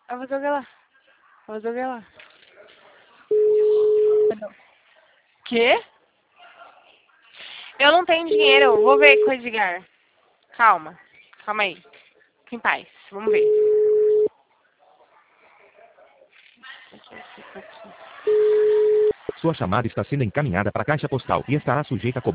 Eu vou jogar lá. Vou jogar lá. Quê? Eu não tenho dinheiro. Vou ver com o Edgar. Calma. Calma aí. Fique em paz. Vamos ver. Sua chamada está sendo encaminhada para a caixa postal e estará sujeita a cobrança.